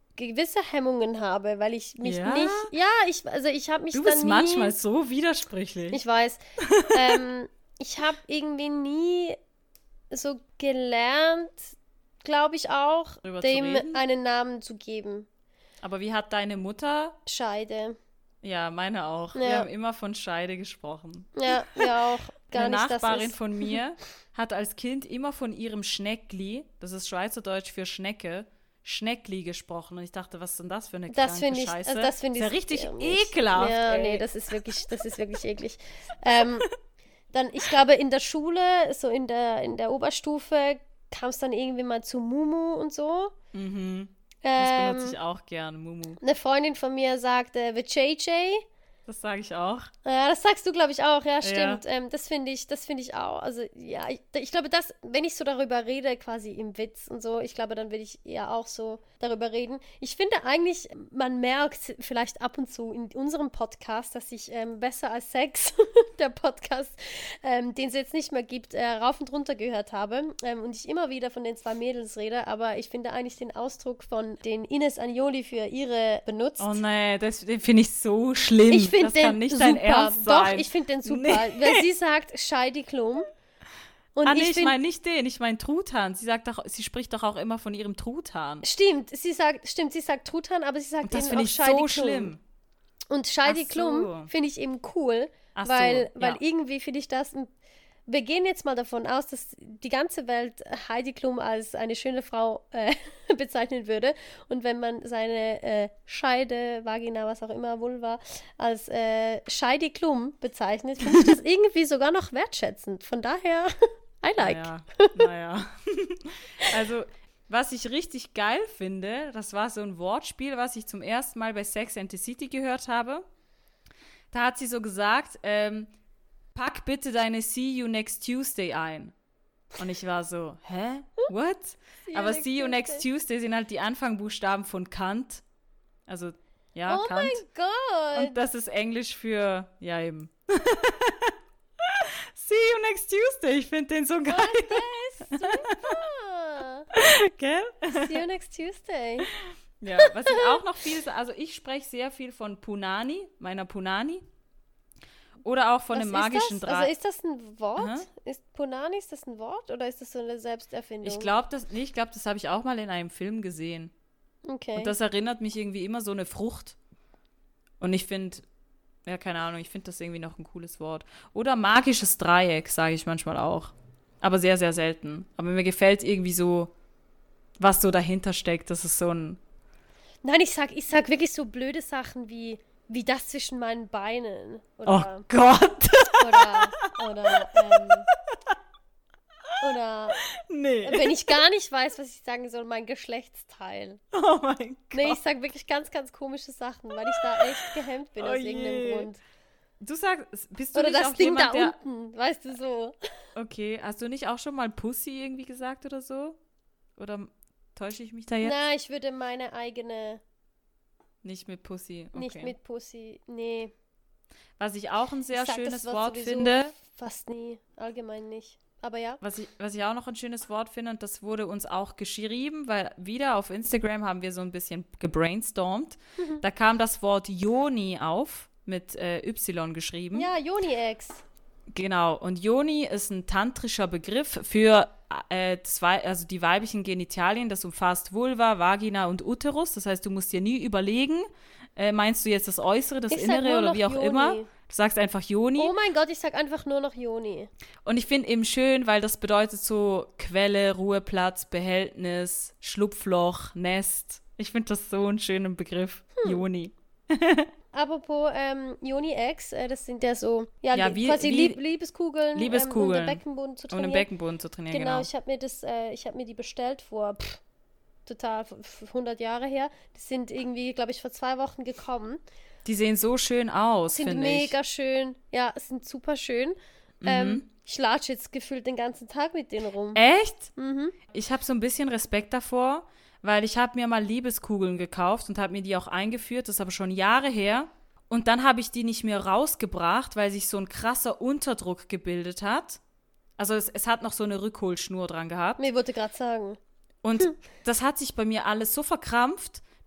gewisse Hemmungen habe, weil ich mich Ja? nicht, ja, ich, also ich habe mich Du dann bist nie, manchmal so widersprüchlich. ich weiß, ähm, ich habe irgendwie nie so gelernt, glaube ich auch, Drüber zu dem reden? einen Namen zu geben. Aber wie hat deine Mutter? Scheide. Ja, meine auch. Wir Ja. haben immer von Scheide gesprochen. Ja, ja auch. Gar Eine nicht, Nachbarin das ist, von mir hat als Kind immer von ihrem Schneckli, das ist Schweizerdeutsch für Schnecke, Schneckli gesprochen. Und ich dachte, was ist denn das für eine das kranke finde ich, Scheiße? also das finde ist ich ja richtig ehrlich. ekelhaft. Ja, ey. nee, das ist wirklich, das ist wirklich eklig. Ähm, dann, ich glaube, in der Schule, so in der, in der Oberstufe, kam es dann irgendwie mal zu Mumu und so. Mhm. Das Ähm, benutze ich auch gern, Mumu. eine Freundin von mir sagte The J J. Das sage ich auch. Ja, das sagst du, glaube ich, auch. Ja, Ja. stimmt. Ähm, das finde ich, das finde ich auch. Also, ja, ich, ich glaube, das, wenn ich so darüber rede, quasi im Witz und so, ich glaube, dann würde ich eher auch so darüber reden. Ich finde eigentlich, man merkt vielleicht ab und zu in unserem Podcast, dass ich ähm, besser als Sex, der Podcast, ähm, den es jetzt nicht mehr gibt, äh, rauf und runter gehört habe. Ähm, und ich immer wieder von den zwei Mädels rede, aber ich finde eigentlich den Ausdruck von den Ines Agnoli für ihre benutzt. Oh nee, das den finde ich so schlimm. Ich finde das den kann nicht super. dein Ernst sein. Doch, ich finde den super. Nee. Weil sie sagt Scheidi Klum. Und Ah nee, ich ich finde, meine nicht den, ich meine Truthahn. Sie sagt doch, sie spricht doch auch immer von ihrem Truthahn. stimmt, sie sagt, stimmt, sie sagt Truthahn, aber sie sagt Und das eben finde auch ich Scheidi so Klum. schlimm. Und Scheidi Ach so. Klum finde ich eben cool, Ach so, weil, weil ja. irgendwie finde ich das, ein- wir gehen jetzt mal davon aus, dass die ganze Welt Heidi Klum als eine schöne Frau äh, bezeichnen würde. Und wenn man seine äh, Scheide, Vagina, was auch immer, Vulva, als äh, Scheidi Klum bezeichnet, finde ich das irgendwie sogar noch wertschätzend. Von daher, I like. Naja, naja. Also, was ich richtig geil finde, das war so ein Wortspiel, was ich zum ersten Mal bei Sex and the City gehört habe. Da hat sie so gesagt, ähm, pack bitte deine See You Next Tuesday ein. Und ich war so, hä? What? See you Aber next See You Next Tuesday. Tuesday sind halt die Anfangbuchstaben von Kant. Also, ja, Oh Kant. mein Gott! Und das ist Englisch für, ja eben. See you next Tuesday. Ich finde den so geil. Der ist super! Gell? See you next Tuesday. Ja, was ich auch noch viel, also ich spreche sehr viel von Punani, meiner Punani. Oder auch von Was dem ist magischen das? Draht. Also ist das ein Wort? Aha. Ist Punani, ist das ein Wort oder ist das so eine Selbsterfindung? ich glaube, das, nee, ich glaube, das habe ich auch mal in einem Film gesehen. Okay. Und das erinnert mich irgendwie immer so eine Frucht. Und ich finde, ja, keine Ahnung, ich finde das irgendwie noch ein cooles Wort. Oder magisches Dreieck, sage ich manchmal auch. Aber sehr, sehr selten. Aber mir gefällt irgendwie so, was so dahinter steckt. Das ist so ein, Nein, ich sag, ich sag wirklich so blöde Sachen wie, wie das zwischen meinen Beinen. oh Oder, Gott. oder, oder, ähm, oder, Nee. wenn ich gar nicht weiß, was ich sagen soll, mein Geschlechtsteil. Oh mein Gott. Nee, ich sag wirklich ganz, ganz komische Sachen, weil ich da echt gehemmt bin Oh aus je. irgendeinem Grund. Du sagst, bist du Oder nicht das auch Ding jemand, da der... unten, weißt du so. Okay, hast du nicht auch schon mal Pussy irgendwie gesagt oder so? Oder täusche ich mich da jetzt? Na, ich würde meine eigene, Nicht mit Pussy, okay. nicht mit Pussy, nee. Was ich auch ein sehr Ich sag schönes das Wort sowieso finde, Fast nie, allgemein nicht. Aber ja. was ich, was ich auch noch ein schönes Wort finde, und das wurde uns auch geschrieben, weil wieder auf Instagram haben wir so ein bisschen gebrainstormt. Da kam das Wort Yoni auf, mit äh, Y geschrieben. Ja, Joni-Ex. Genau, und Yoni ist ein tantrischer Begriff für äh, zwei, also die weiblichen Genitalien. Das umfasst Vulva, Vagina und Uterus. Das heißt, du musst dir nie überlegen, äh, meinst du jetzt das Äußere, das Ich sag Innere nur oder noch wie auch Yoni. immer. Du sagst einfach Yoni. Oh mein Gott, ich sag einfach nur noch Joni. Und ich finde eben schön, weil das bedeutet so Quelle, Ruheplatz, Behältnis, Schlupfloch, Nest. Ich finde das so einen schönen Begriff, Hm. Yoni. Apropos ähm, Joni-Ex, äh, das sind ja so, ja, Ja, li- wie- quasi wie- Lieb Liebeskugeln, Liebeskugeln. ähm, um den Beckenboden zu Um trainieren. den Beckenboden zu trainieren, Genau, genau. ich habe mir das, äh, ich habe mir die bestellt vor pff, total f- f- hundert Jahre her. Die sind irgendwie, glaube ich, vor zwei Wochen gekommen. Die sehen so schön aus, Sind finde ich. mega schön. Ja, sind super schön. Ähm, ich latsche jetzt gefühlt den ganzen Tag mit denen rum. Echt? Mhm. Ich habe so ein bisschen Respekt davor, weil ich habe mir mal Liebeskugeln gekauft und habe mir die auch eingeführt, das ist aber schon Jahre her. Und dann habe ich die nicht mehr rausgebracht, weil sich so ein krasser Unterdruck gebildet hat. Also es, es hat noch so eine Rückholschnur dran gehabt. Mir wollte gerade sagen. Und das hat sich bei mir alles so verkrampft,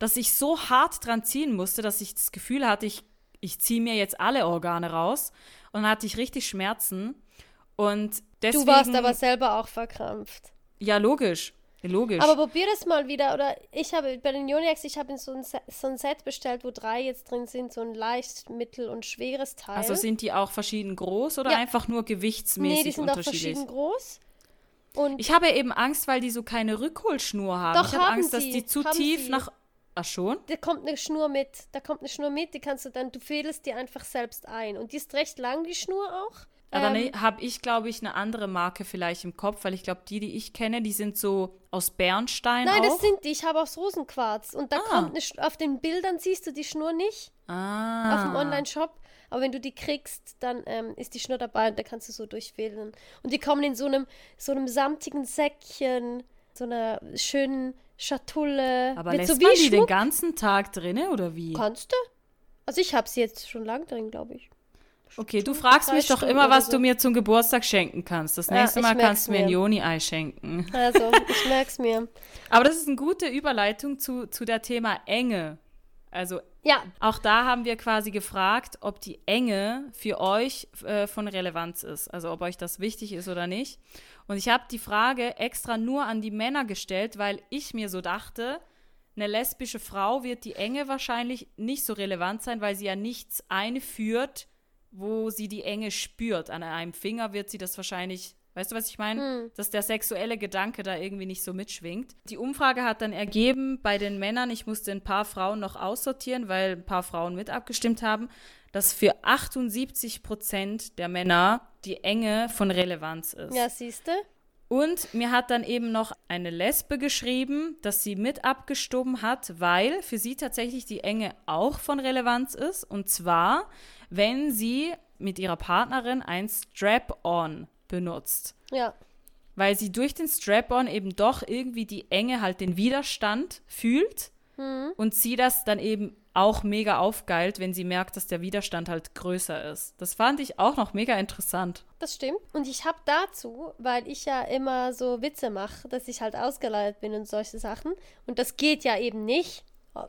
dass ich so hart dran ziehen musste, dass ich das Gefühl hatte, ich, ich ziehe mir jetzt alle Organe raus. Und dann hatte ich richtig Schmerzen. Und deswegen, Du warst aber selber auch verkrampft. Ja, logisch. Logisch. Aber probier das mal wieder. Oder ich habe bei den Yoniax, ich habe so ein, Set, so ein Set bestellt, wo drei jetzt drin sind, so ein leicht, mittel und schweres Teil. Also sind die auch verschieden groß oder ja. einfach nur gewichtsmäßig Nee, die sind auch unterschiedlich? verschieden groß. Und ich habe eben Angst, weil die so keine Rückholschnur haben. Doch, ich habe haben Angst, dass sie, die zu haben tief sie. nach... Ach schon? Da kommt eine Schnur mit. Da kommt eine Schnur mit, die kannst du dann, du fädelst die einfach selbst ein. Und die ist recht lang, die Schnur auch. Ja, dann Ähm, habe ich, glaube ich, eine andere Marke vielleicht im Kopf, weil ich glaube, die, die ich kenne, die sind so aus Bernstein Nein, auch. das sind die. Ich habe aus Rosenquarz. Und da Ah. kommt eine, Sch- auf den Bildern siehst du die Schnur nicht. ah. Auf dem Online-Shop. Aber wenn du die kriegst, dann ähm, ist die Schnur dabei und da kannst du so durchfädeln. Und die kommen in so einem, so einem samtigen Säckchen, so einer schönen Schatulle. Aber mit lässt so wie man die den Schmuck. ganzen Tag drinne oder wie? Kannst du? Also ich habe sie jetzt schon lang drin, glaube ich. Okay, du fragst drei mich doch Stunden immer, oder was so. du mir zum Geburtstag schenken kannst. Das Ja, nächste ich Mal merk's kannst du mir ein mir. Joni-Ei schenken. Also, ich merk's mir. Aber das ist eine gute Überleitung zu, zu der Thema Enge. Also Ja, auch da haben wir quasi gefragt, ob die Enge für euch äh, von Relevanz ist. Also ob euch das wichtig ist oder nicht. Und ich habe die Frage extra nur an die Männer gestellt, weil ich mir so dachte, eine lesbische Frau wird die Enge wahrscheinlich nicht so relevant sein, weil sie ja nichts einführt, wo sie die Enge spürt. An einem Finger wird sie das wahrscheinlich, weißt du, was ich meine? Hm. Dass der sexuelle Gedanke da irgendwie nicht so mitschwingt. Die Umfrage hat dann ergeben, bei den Männern, ich musste ein paar Frauen noch aussortieren, weil ein paar Frauen mit abgestimmt haben, dass für achtundsiebzig Prozent der Männer die Enge von Relevanz ist. ja, siehst du? Und mir hat dann eben noch eine Lesbe geschrieben, dass sie mit abgestimmt hat, weil für sie tatsächlich die Enge auch von Relevanz ist. Und zwar, wenn sie mit ihrer Partnerin ein Strap-on benutzt. Ja. Weil sie durch den Strap-on eben doch irgendwie die Enge, halt den Widerstand fühlt. Mhm. Und sie das dann eben auch mega aufgeilt, wenn sie merkt, dass der Widerstand halt größer ist. Das fand ich auch noch mega interessant. Das stimmt. Und ich habe dazu, weil ich ja immer so Witze mache, dass ich halt ausgeleiert bin und solche Sachen. Und das geht ja eben nicht,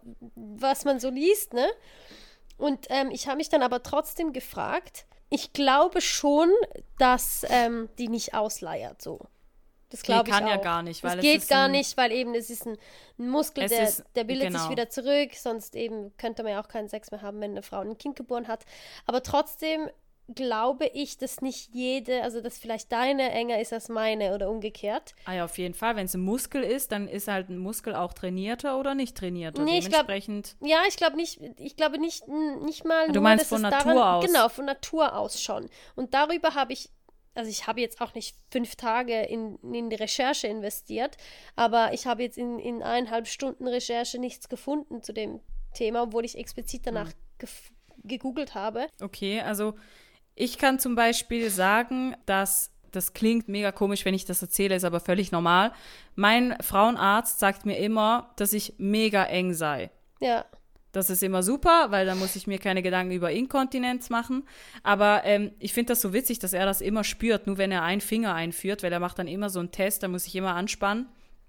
was man so liest, ne? Und ähm, ich habe mich dann aber trotzdem gefragt, ich glaube schon, dass ähm, die nicht ausleiert so. Das glaube ich kann auch. ja gar nicht, weil das es geht ist gar ein- nicht, weil eben es ist ein, ein Muskel, Es der, ist- der bildet genau. sich wieder zurück, sonst eben könnte man ja auch keinen Sex mehr haben, wenn eine Frau ein Kind geboren hat. Aber trotzdem glaube ich, dass nicht jede, also dass vielleicht deine enger ist als meine oder umgekehrt. Ah ja, auf jeden Fall. Wenn es ein Muskel ist, dann ist halt ein Muskel auch trainierter oder nicht trainierter. Nee, ich glaub- Dementsprechend. Ja, ich glaube nicht, ich glaube nicht, nicht mal Du nur, meinst dass von es Natur daran, aus? Genau, von Natur aus schon. Und darüber habe ich, also ich habe jetzt auch nicht fünf Tage in, in die Recherche investiert, aber ich habe jetzt in, in eineinhalb Stunden Recherche nichts gefunden zu dem Thema, obwohl ich explizit danach Hm. gef- gegoogelt habe. Okay, also ich kann zum Beispiel sagen, dass das klingt mega komisch, wenn ich das erzähle, ist aber völlig normal. Mein Frauenarzt sagt mir immer, dass ich mega eng sei. Ja, Das ist immer super, weil dann muss ich mir keine Gedanken über Inkontinenz machen. Aber ähm, ich finde das so witzig, dass er das immer spürt, nur wenn er einen Finger einführt, weil er macht dann immer so einen Test, da muss ich immer anspannen.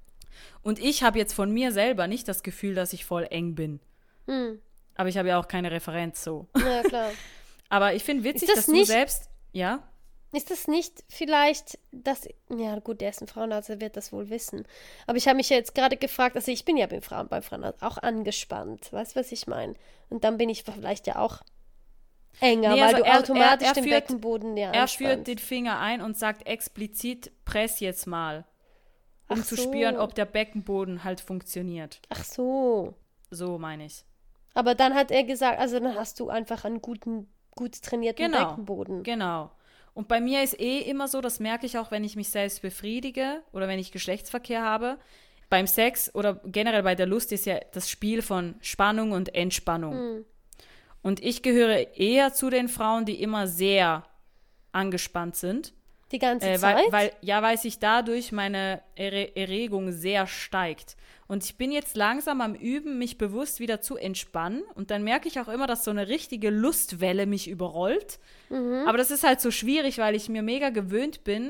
Und ich habe jetzt von mir selber nicht das Gefühl, dass ich voll eng bin. hm. Aber ich habe ja auch keine Referenz so. Ja, klar. Aber ich finde witzig, Ist das dass du nicht- selbst, ja, Ist das nicht vielleicht, dass, ja gut, der ist ein Frauenarzt, der wird das wohl wissen. Aber ich habe mich ja jetzt gerade gefragt, also ich bin ja beim, Frauen, beim Frauenarzt auch angespannt, weißt du, was ich meine? Und dann bin ich vielleicht ja auch enger, Nee, weil also du er- automatisch er- er den führt- Beckenboden ja er führt anspannst. den Finger ein und sagt explizit, press jetzt mal, um Ach zu so. spüren, ob der Beckenboden halt funktioniert. Ach so. So meine ich. Aber dann hat er gesagt, also dann hast du einfach einen guten, gut trainierten Genau. Beckenboden. Genau. Und bei mir ist eh immer so, das merke ich auch, wenn ich mich selbst befriedige oder wenn ich Geschlechtsverkehr habe. Beim Sex oder generell bei der Lust ist ja das Spiel von Spannung und Entspannung. Hm. Und ich gehöre eher zu den Frauen, die immer sehr angespannt sind. Die ganze Äh, Zeit? weil, weil, ja, weil sich dadurch meine Erre Erregung sehr steigt. Und ich bin jetzt langsam am Üben, mich bewusst wieder zu entspannen. Und dann merke ich auch immer, dass so eine richtige Lustwelle mich überrollt. Mhm. Aber das ist halt so schwierig, weil ich mir mega gewöhnt bin,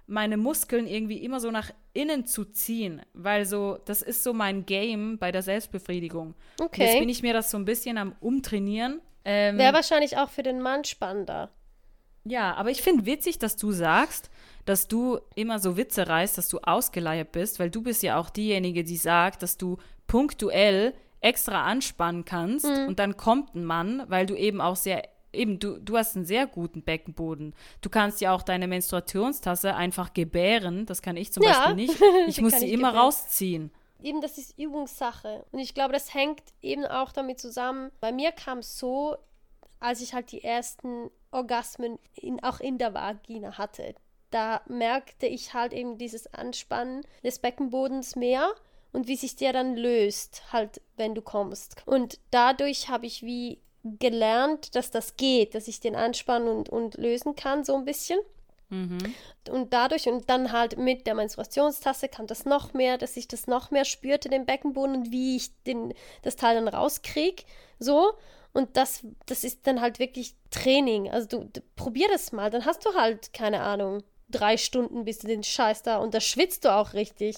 meine Muskeln irgendwie immer so nach innen zu ziehen, weil so, das ist so mein Game bei der Selbstbefriedigung. Okay. Jetzt bin ich mir das so ein bisschen am Umtrainieren. Ähm, Wäre wahrscheinlich auch für den Mann spannender. Ja, aber ich finde witzig, dass du sagst, dass du immer so Witze reißt, dass du ausgeleiert bist, weil du bist ja auch diejenige, die sagt, dass du punktuell extra anspannen kannst Mhm. und dann kommt ein Mann, weil du eben auch sehr, eben, du, du hast einen sehr guten Beckenboden. Du kannst ja auch deine Menstruationstasse einfach gebären, das kann ich zum Ja, Beispiel nicht. Ich die muss kann sie ich immer gebären. rausziehen. Eben, das ist Übungssache. Und ich glaube, das hängt eben auch damit zusammen. Bei mir kam es so, als ich halt die ersten Orgasmen in, auch in der Vagina hatte. Da merkte ich halt eben dieses Anspannen des Beckenbodens mehr und wie sich der dann löst, halt, wenn du kommst. Und dadurch habe ich wie gelernt, dass das geht, dass ich den anspannen und, und lösen kann, so ein bisschen. Mhm. Und dadurch, und dann halt mit der Menstruationstasse kam das noch mehr, dass ich das noch mehr spürte, den Beckenboden und wie ich den, das Teil dann rauskriege, so. Und das, das ist dann halt wirklich Training. Also du, du probier das mal, dann hast du halt, keine Ahnung, drei Stunden bis du den Scheiß da und da schwitzt du auch richtig.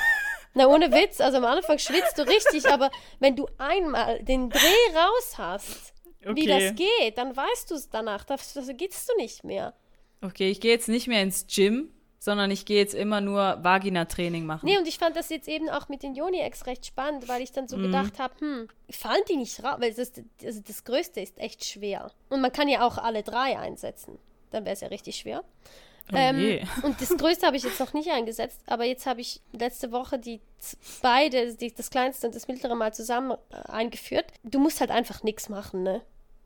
Na, ohne Witz, also am Anfang schwitzt du richtig, aber wenn du einmal den Dreh raus hast, wie Okay. das geht, dann weißt du es danach, das, das geht's du nicht mehr. Okay, ich gehe jetzt nicht mehr ins Gym, sondern ich gehe jetzt immer nur Vagina-Training machen. Nee, und ich fand das jetzt eben auch mit den Yoni-Ex recht spannend, weil ich dann so gedacht habe, hm, fallen die nicht raus? Weil das, also das Größte ist echt schwer. Und man kann ja auch alle drei einsetzen. Dann wäre es ja richtig schwer. Oh ähm, je. und das Größte habe ich jetzt noch nicht eingesetzt, aber jetzt habe ich letzte Woche die z- beide, die, das Kleinste und das Mittlere mal zusammen äh, eingeführt. Du musst halt einfach nichts machen, ne?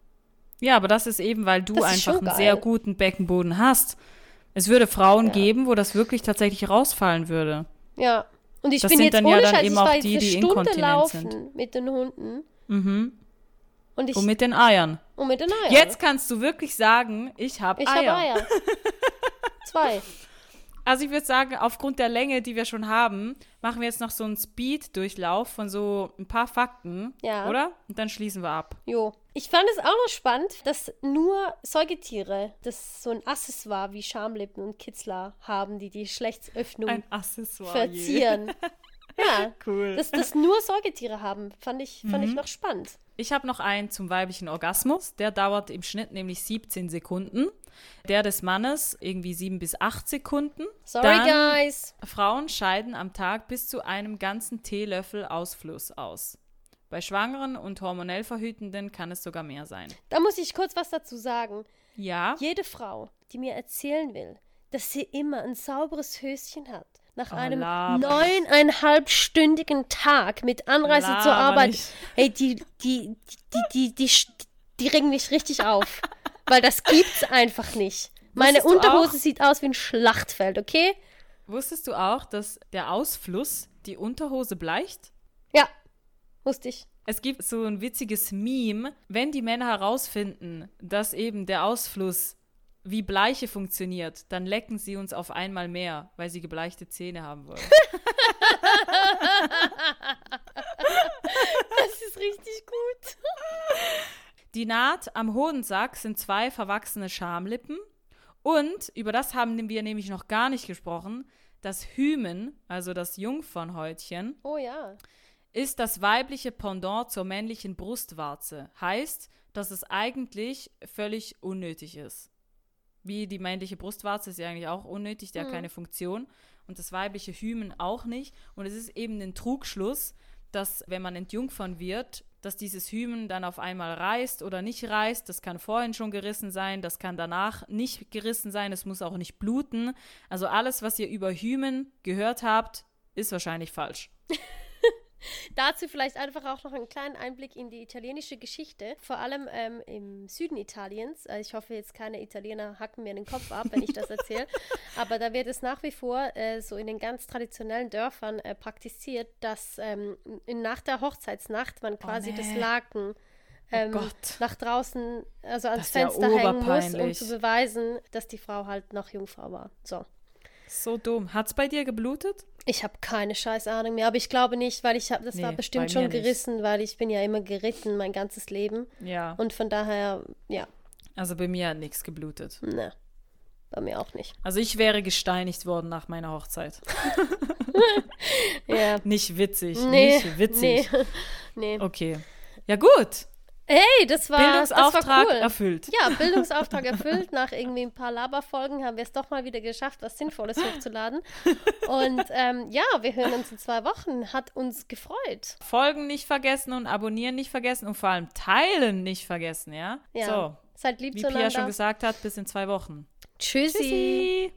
Ja, aber das ist eben, weil du Das ist einfach schon einen sehr geil. guten Beckenboden hast. Es würde Frauen Ja. geben, wo das wirklich tatsächlich rausfallen würde. Ja. Und ich Das bin sind jetzt dann ja ohne dann Scheiß, eben ich auch war jetzt die, eine die Stunde inkontinent laufen sind. mit den Hunden. Mhm. Und ich Und mit den Eiern. und mit den Eiern. Jetzt kannst du wirklich sagen, ich habe Ich Eier. habe Eier. Zwei. Also ich würde sagen, aufgrund der Länge, die wir schon haben, machen wir jetzt noch so einen Speed-Durchlauf von so ein paar Fakten, Ja. oder? Und dann schließen wir ab. Jo. Ich fand es auch noch spannend, dass nur Säugetiere das so ein Accessoire wie Schamlippen und Kitzler haben, die die Geschlechtsöffnung Ein Accessoire. verzieren. Ja, Cool. dass das nur Säugetiere haben, fand ich, fand ich noch spannend. Ich habe noch einen zum weiblichen Orgasmus. Der dauert im Schnitt nämlich siebzehn Sekunden. Der des Mannes irgendwie sieben bis acht Sekunden. Sorry, Dann, guys. Frauen scheiden am Tag bis zu einem ganzen Teelöffel Ausfluss aus. Bei Schwangeren und hormonell Verhütenden kann es sogar mehr sein. Da muss ich kurz was dazu sagen. Ja, Jede Frau, die mir erzählen will, dass sie immer ein sauberes Höschen hat, nach Oh, einem laber nicht. neuneinhalbstündigen Tag mit Anreise zur Laber Arbeit, nicht. hey, die, die, die, die, die, die, die regen mich richtig auf. Weil das gibt's einfach nicht. Meine Wusstest du Unterhose auch- sieht aus wie ein Schlachtfeld, okay? wusstest du auch, dass der Ausfluss die Unterhose bleicht? Ja, wusste ich. Es gibt so ein witziges Meme, wenn die Männer herausfinden, dass eben der Ausfluss wie Bleiche funktioniert, dann lecken sie uns auf einmal mehr, weil sie gebleichte Zähne haben wollen. Das ist richtig gut. Die Naht am Hodensack sind zwei verwachsene Schamlippen. Und, über das haben wir nämlich noch gar nicht gesprochen, das Hymen, also das Jungfernhäutchen, Oh ja. ist das weibliche Pendant zur männlichen Brustwarze. Heißt, dass es eigentlich völlig unnötig ist. Wie die männliche Brustwarze ist ja eigentlich auch unnötig, der hat keine Funktion. Und das weibliche Hymen auch nicht. Und es ist eben ein Trugschluss, dass, wenn man entjungfern wird, dass dieses Hymen dann auf einmal reißt oder nicht reißt. Das kann vorhin schon gerissen sein, das kann danach nicht gerissen sein, es muss auch nicht bluten. Also alles, was ihr über Hymen gehört habt, ist wahrscheinlich falsch. Dazu vielleicht einfach auch noch einen kleinen Einblick in die italienische Geschichte, vor allem ähm, im Süden Italiens. Also ich hoffe jetzt keine Italiener hacken mir den Kopf ab, wenn ich das erzähle, aber da wird es nach wie vor äh, so in den ganz traditionellen Dörfern äh, praktiziert, dass ähm, in, nach der Hochzeitsnacht man quasi nee. das Laken ähm, Gott. nach draußen, also ans Das ist ja Fenster hängen muss, um oberpeinlich. zu beweisen, dass die Frau halt noch Jungfrau war. So. So dumm. Hat's bei dir geblutet? Ich habe keine scheiß Ahnung mehr, aber ich glaube nicht, weil ich habe, das Nee, war bei bestimmt mir schon nicht. gerissen, weil ich bin ja immer geritten mein ganzes Leben Ja. und von daher, ja, Also bei mir hat nichts geblutet. ne. bei mir auch nicht. Also ich wäre gesteinigt worden nach meiner Hochzeit. Ja. Nicht witzig, Nee, nicht witzig. Nee. nee. Okay. Ja gut. Hey, das war, Bildungsauftrag das war cool. erfüllt. Ja, Bildungsauftrag erfüllt. Nach irgendwie ein paar Laberfolgen haben wir es doch mal wieder geschafft, was Sinnvolles hochzuladen. Und ähm, ja, wir hören uns in zwei Wochen. Hat uns gefreut. Folgen nicht vergessen und abonnieren nicht vergessen und vor allem teilen nicht vergessen, ja? Ja. So, Seid lieb wie zueinander. Pia schon gesagt hat, bis in zwei Wochen. Tschüssi. Tschüssi.